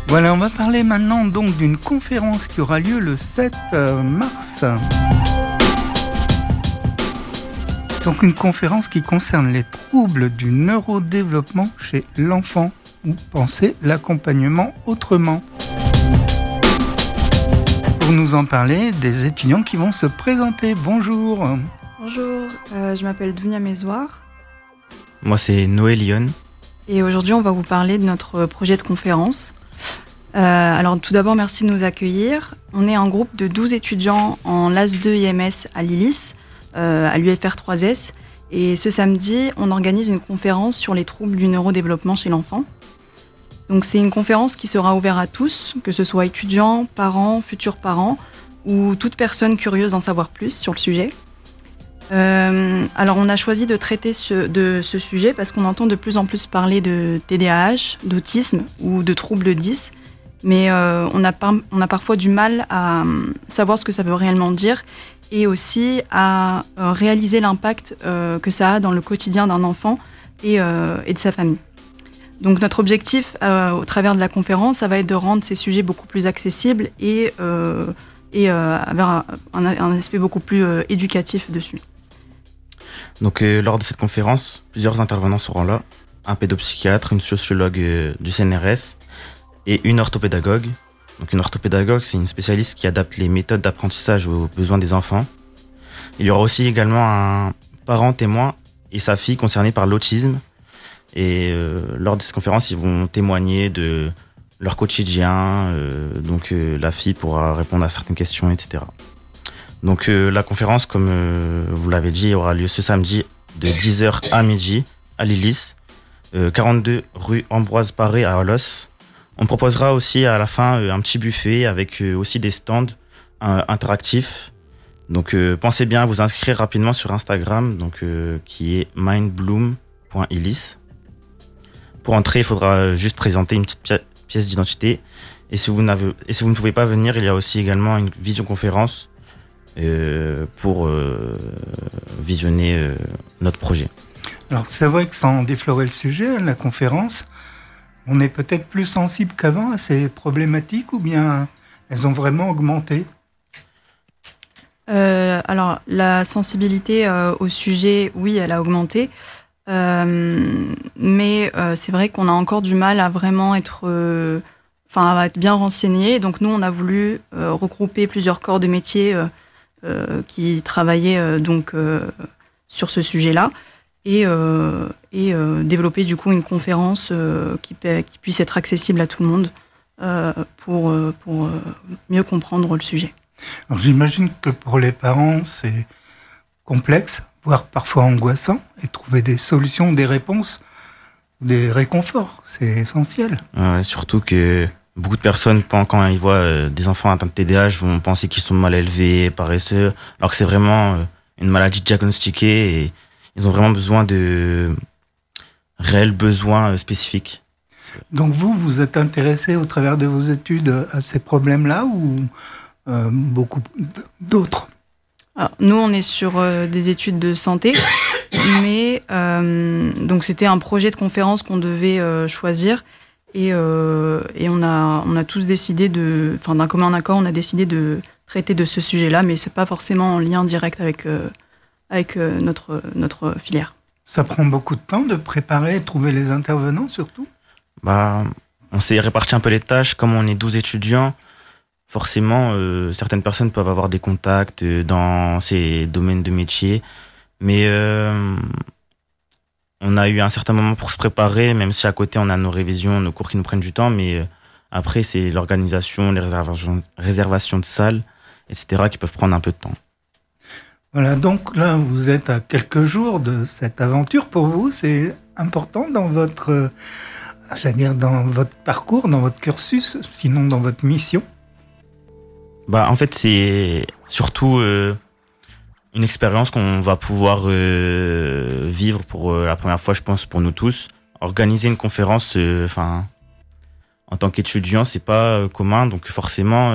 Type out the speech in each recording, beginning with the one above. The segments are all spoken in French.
Voilà, on va parler maintenant donc d'une conférence qui aura lieu le 7 mars. Donc une conférence qui concerne les troubles du neurodéveloppement chez l'enfant ou penser l'accompagnement autrement. Pour nous en parler, des étudiants qui vont se présenter. Bonjour. Bonjour, je m'appelle Dounia Mézoir. Moi, c'est Noël Lyon. Et aujourd'hui, on va vous parler de notre projet de conférence. Alors, tout d'abord, merci de nous accueillir. On est un groupe de 12 étudiants en LAS2 IMS à l'ILIS, à l'UFR 3S. Et ce samedi, on organise une conférence sur les troubles du neurodéveloppement chez l'enfant. Donc, c'est une conférence qui sera ouverte à tous, que ce soit étudiants, parents, futurs parents, ou toute personne curieuse d'en savoir plus sur le sujet. Alors, on a choisi de traiter de ce sujet parce qu'on entend de plus en plus parler de TDAH, d'autisme ou de troubles 10, mais on a parfois du mal à savoir ce que ça veut réellement dire et aussi à réaliser l'impact que ça a dans le quotidien d'un enfant et de sa famille. Donc, notre objectif au travers de la conférence, ça va être de rendre ces sujets beaucoup plus accessibles et avoir un aspect beaucoup plus éducatif dessus. Donc, lors de cette conférence, plusieurs intervenants seront là. Un pédopsychiatre, une sociologue du CNRS et une orthopédagogue. Donc, une orthopédagogue, c'est une spécialiste qui adapte les méthodes d'apprentissage aux besoins des enfants. Il y aura aussi également un parent témoin et sa fille concernée par l'autisme. Et lors de cette conférence, ils vont témoigner de leur quotidien. Donc, la fille pourra répondre à certaines questions, etc. Donc la conférence, comme vous l'avez dit, aura lieu ce samedi de 10h à midi à l'ILIS, 42 rue Ambroise Paré à Olos. On proposera aussi à la fin un petit buffet avec aussi des stands interactifs. Donc pensez bien à vous inscrire rapidement sur Instagram, donc, qui est mindbloom.ilis. Pour entrer, il faudra juste présenter une petite pièce d'identité. Et si vous ne pouvez pas venir, il y a aussi également une visioconférence pour visionner notre projet. Alors c'est vrai que sans déflorer le sujet, la conférence, on est peut-être plus sensible qu'avant à ces problématiques ou bien elles ont vraiment augmenté ? Alors la sensibilité au sujet, oui, elle a augmenté, mais c'est vrai qu'on a encore du mal à vraiment être bien renseigné. Donc nous, on a voulu regrouper plusieurs corps de métier qui travaillaient sur ce sujet-là et développer du coup une conférence qui puisse être accessible à tout le monde pour mieux comprendre le sujet. Alors j'imagine que pour les parents, c'est complexe, voire parfois angoissant, et trouver des solutions, des réponses, des réconforts, c'est essentiel. Surtout que beaucoup de personnes, quand ils voient des enfants atteints de TDAH, vont penser qu'ils sont mal élevés, paresseux, alors que c'est vraiment une maladie diagnostiquée et ils ont vraiment besoin de réels besoins spécifiques. Donc vous êtes intéressé au travers de vos études à ces problèmes-là ou beaucoup d'autres ? Alors, nous, on est sur des études de santé, mais donc c'était un projet de conférence qu'on devait choisir. Et on a tous décidé d'un commun accord, on a décidé de traiter de ce sujet-là, mais c'est pas forcément en lien direct avec notre filière. Ça prend beaucoup de temps de préparer et trouver les intervenants surtout ? On s'est réparti un peu les tâches, comme on est 12 étudiants, forcément certaines personnes peuvent avoir des contacts dans ces domaines de métier, mais on a eu un certain moment pour se préparer, même si à côté on a nos révisions, nos cours qui nous prennent du temps, mais après c'est l'organisation, les réservations de salles, etc. qui peuvent prendre un peu de temps. Voilà, donc là vous êtes à quelques jours de cette aventure. Pour vous, c'est important dans votre parcours, dans votre cursus, sinon dans votre mission ? En fait, c'est surtout une expérience qu'on va pouvoir vivre pour la première fois, je pense, pour nous tous. Organiser une conférence, en tant qu'étudiant, c'est pas commun, donc forcément,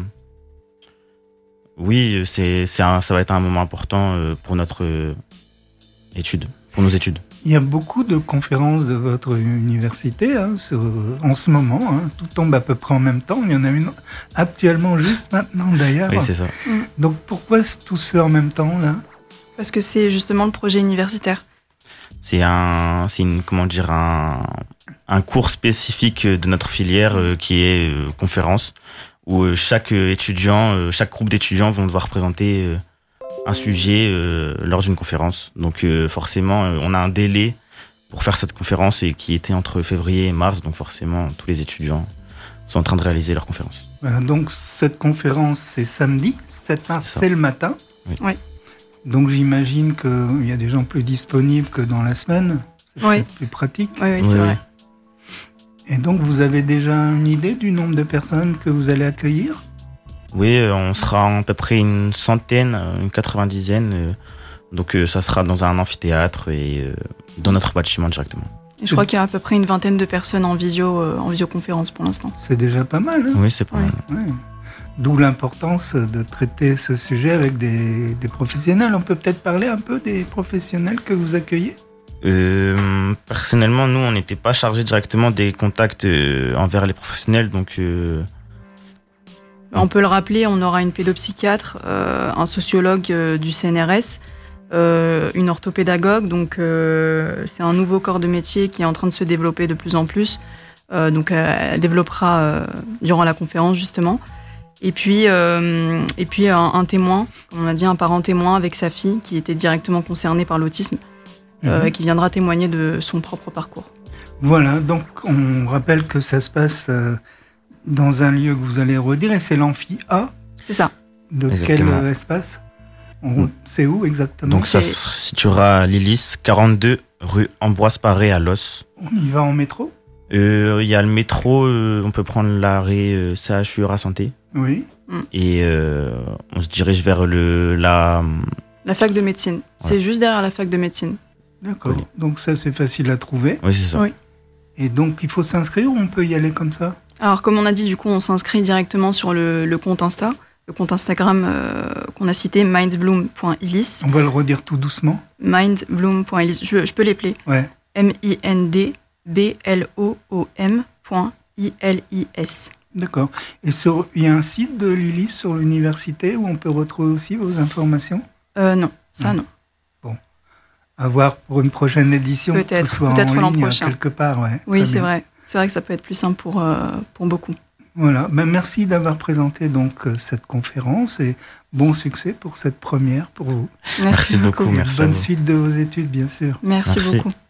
oui, ça va être un moment important pour notre étude, pour nos études. Il y a beaucoup de conférences de votre université en ce moment. Tout tombe à peu près en même temps. Il y en a une actuellement juste maintenant d'ailleurs. Oui, c'est ça. Donc pourquoi tout se fait en même temps là ? Parce que c'est justement le projet universitaire. C'est un cours spécifique de notre filière qui est conférence, où chaque groupe d'étudiants vont devoir présenter un sujet lors d'une conférence. Donc forcément, on a un délai pour faire cette conférence et qui était entre février et mars. Donc forcément, tous les étudiants sont en train de réaliser leur conférence. Voilà, donc cette conférence, c'est samedi, c'est le matin. Oui. Donc j'imagine qu'il y a des gens plus disponibles que dans la semaine. C'est plus pratique. Oui, c'est vrai. Et donc vous avez déjà une idée du nombre de personnes que vous allez accueillir ? Oui, on sera à peu près une centaine, une 90aine. Donc ça sera dans un amphithéâtre et dans notre bâtiment directement. Et je crois qu'il y a à peu près une vingtaine de personnes en visioconférence pour l'instant. C'est déjà pas mal. Oui, c'est pas mal. Ouais. D'où l'importance de traiter ce sujet avec des professionnels. On peut peut-être parler un peu des professionnels que vous accueillez ? Personnellement, nous, on n'était pas chargé directement des contacts envers les professionnels, donc... On peut le rappeler, on aura une pédopsychiatre, un sociologue du CNRS, une orthopédagogue, donc c'est un nouveau corps de métier qui est en train de se développer de plus en plus, donc elle développera durant la conférence justement. Et puis un témoin, comme on a dit, un parent témoin avec sa fille qui était directement concernée par l'autisme, qui viendra témoigner de son propre parcours. Voilà, donc on rappelle que ça se passe dans un lieu que vous allez redire, et c'est l'amphi A. C'est ça. De Exactement. quel espace ? C'est où exactement ? Donc ça se situera à l'Hélice, 42 rue Ambroise Paré à Los. On y va en métro ? Il y a le métro, on peut prendre l'arrêt CHU Santé. Oui. Et on se dirige vers la fac de médecine. Ouais. C'est juste derrière la fac de médecine. D'accord. Oui. Donc ça, c'est facile à trouver. Oui, c'est ça. Oui. Et donc, il faut s'inscrire ou on peut y aller comme ça ? Alors, comme on a dit, du coup, on s'inscrit directement sur le compte Insta, le compte Instagram qu'on a cité, mindbloom.illis. On va le redire tout doucement. Mindbloom.illis. Je peux l'épeler. Ouais. mindbloom.illis. D'accord. Et il y a un site de l'ILIS sur l'université où on peut retrouver aussi vos informations ? Non, ça non. Bon. À voir pour une prochaine édition. Peut-être en l'an ligne, prochain. Quelque part, ouais. Oui, c'est vrai. C'est vrai que ça peut être plus simple pour beaucoup. Voilà. Ben, merci d'avoir présenté donc cette conférence et bon succès pour cette première pour vous. Merci beaucoup. Merci Bonne suite de vos études, bien sûr. Merci beaucoup.